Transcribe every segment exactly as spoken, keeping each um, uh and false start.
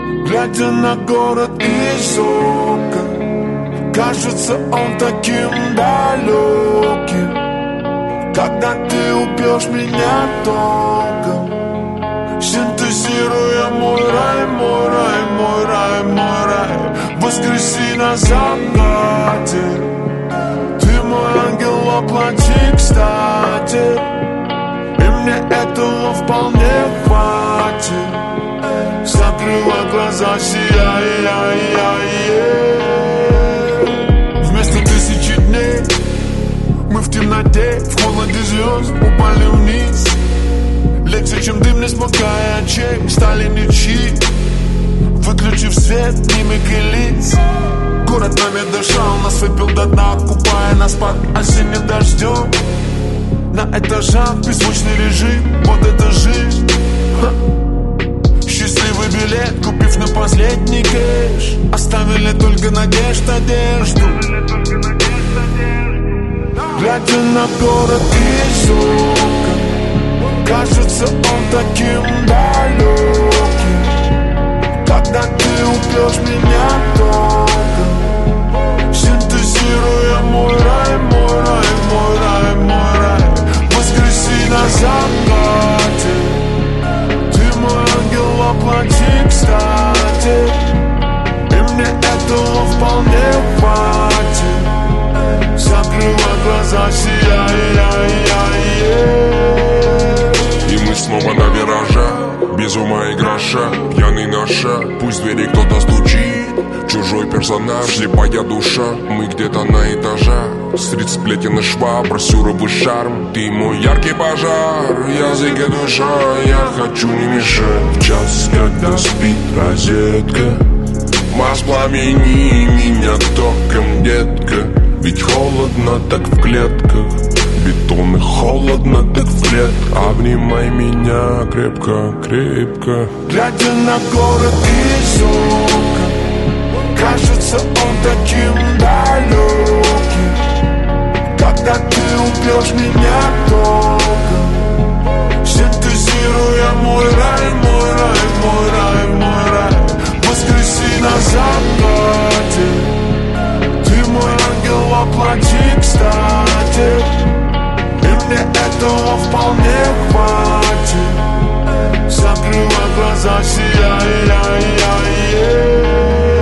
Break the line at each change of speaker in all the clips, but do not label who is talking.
Глядя на город из окон, кажется он таким далеким. Когда ты убьешь меня током, синтезируя мой рай, мой рай, мой рай, мой рай, воскреси на закате. Ты мой ангел воплоти, кстати, и мне этого вполне хватит. Закрывай глаза, сияй, яй, яй, яй. Вместо тысячи дней мы в темноте, в холоде звезд упали вниз. Легче, чем дым, не смыкая очей, стали ничьи. Выключив свет, мимик и лиц. Город нами дышал, нас выпил до дна, купая нас под осенним дождем. На этажах беззвучный режим, вот это жизнь. Ха. Счастливый билет, купив на последний кэш, оставили только надежд, одежду. Глядя на город из окон, кажется он таким далеким. Когда ты убьешь меня током, синтезируя мой рай, мой рай, мой рай, мой рай, воскреси на закате. Ты мой ангел воплоти, кстати, и мне этого вполне хватит. Закрывай глаза, сияй, яй, яй, яй.
И мы снова на виражах, без ума и гроша, пьяный на шаг. Пусть в двери кто-то стучит, чужой персонаж, слепая душа. Мы где-то на этажах, средь сплетен и швабр, сюровый шарм. Ты мой яркий пожар, язык и душа. Я хочу не мешать в час, когда спит розетка. Воспламени меня током, детка. Ведь холодно так в клетках, бетон и холодно так в клетках. Обнимай меня крепко, крепко.
Глядя на город из окон, кажется он таким далеким. Когда ты убьешь меня током, синтезируя мой рай, мой рай, мой рай, мой рай, воскреси на закате. Ты мой ангел воплоти, кстати, и мне этого вполне хватит. Закрывай глаза, сияй, яй, яй, яй.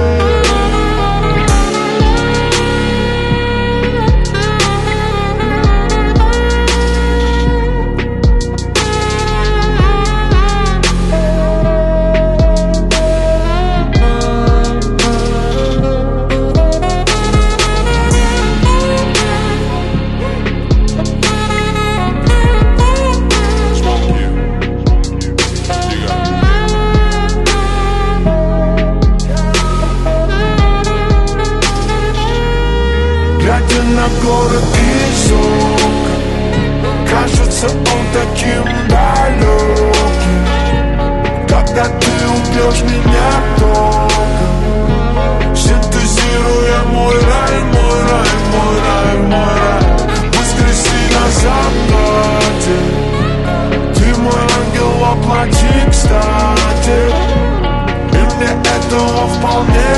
Глядя на город из окон, кажется он таким далеким. Когда ты убьешь меня током, синтезируя мой рай, мой рай, мой рай, мой рай, воскреси на закате. Ты мой ангел воплоти, кстати, и мне этого вполне